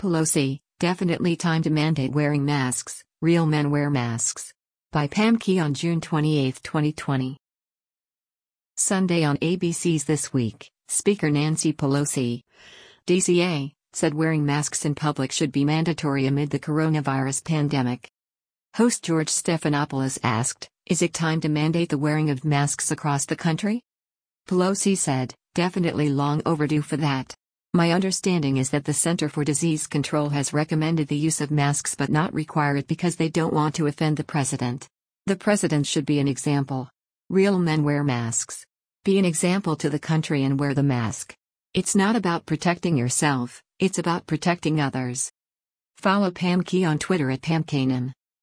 Pelosi, definitely time to mandate wearing masks, real men wear masks. By Pam Key on June 28, 2020. Sunday on ABC's This Week, Speaker Nancy Pelosi, DCA, said wearing masks in public should be mandatory amid the coronavirus pandemic. Host George Stephanopoulos asked, "Is it time to mandate the wearing of masks across the country?" Pelosi said, "Definitely long overdue for that. My understanding is that the Center for Disease Control has recommended the use of masks but not require it because they don't want to offend the president. The president should be an example. Real men wear masks. Be an example to the country and wear the mask. It's not about protecting yourself, it's about protecting others." Follow Pam Key on Twitter at PamKanan.